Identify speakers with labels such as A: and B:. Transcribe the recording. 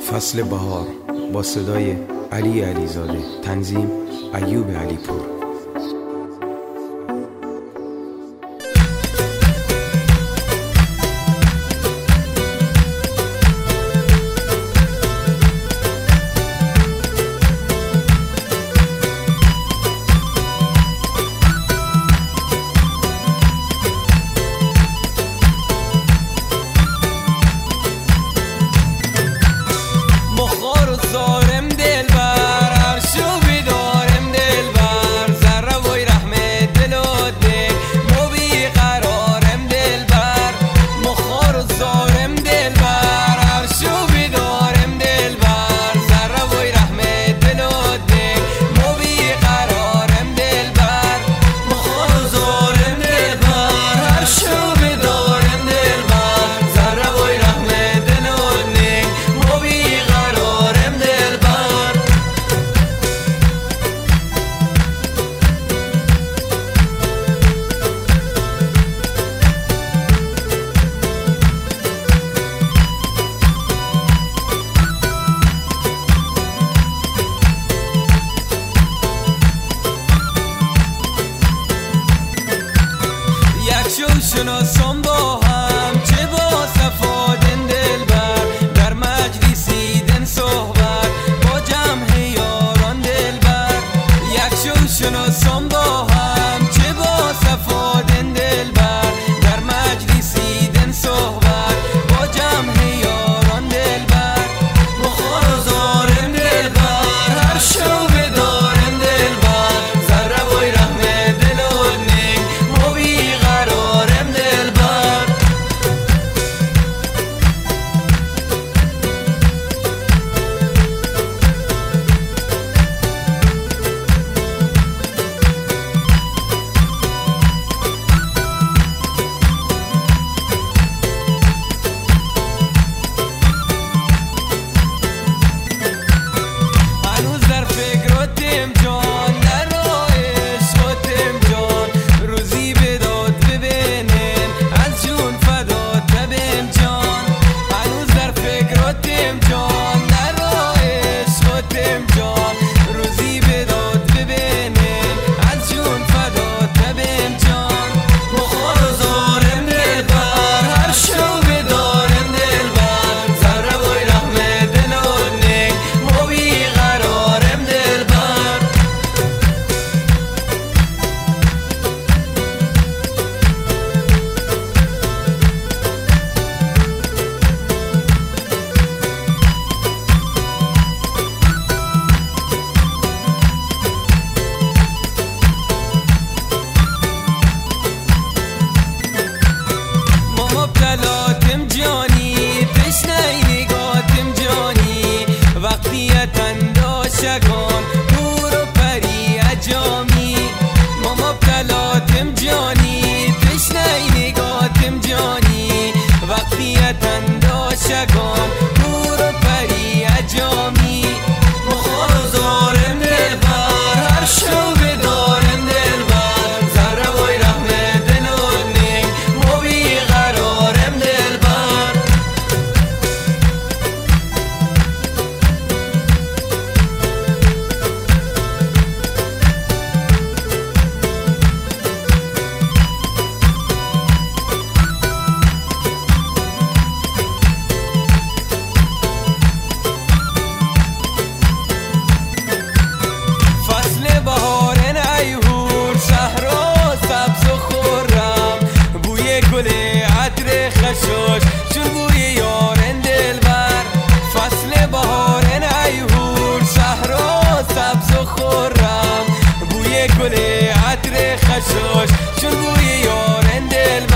A: فصل بهار با صدای علی علیزاده، تنظیم ایوب علیپور.
B: زارم دلبر عرشو بیدارم دلبر ذره وی رحمت دل و دل مو بیقرارم دلبر مخار زارم دلبر عرشو بیدارم دلبر ذره وی رحمت دل و دل مو بیقرارم دلبر مخار زارم دلبر عرشو بیدارم دلبر ذره وی رحمت دل و دل مو بیقرارم شناسان با هم چه با صفادن دلبر در مجلسیدن صحبت با جمع یاران دلبر یک شناسان با هم چه با صفادن دلبر در مجلسیدن صحبت با جمع یاران دلبر بخار زارم دلبر هر شو بدارم دلبر ذره وی رحمت دل و نیم مو بیقرارم دلبر هنوز در فکراتم جان در راه عشقاتم جان روزی به داد ببینم از جون فدا تبم جان هنوز در فکراتم جان در راه عشقاتم جان روزی به داد ببینم از جون فدا تبم جان بخار زارم دلبر هر شو بدارم دلبر ذره وی رحمت دل و نیم مو بیقرارم دلبر ما مبتلاتم جانی تشنه نگاتم جانی وقتی تنداشگان دور و پری اجامی ما مبتلاتم جانی تشنه نگاتم جانی وقتی تنداشگان دور و پری اجامی بخار زارم دلبر هر شو بدارم دلبر ذره وی رحمت دل و نیم مو بیقرارم دلبر فصل بهارن ایهور صحرا سبز و خرم بوی گل عطر خشاش چون بوی یارن دلبر فصل بهارن ایهور صحرا سبز و خرم بوی گل عطر خشاش چون بوی یارن دلبر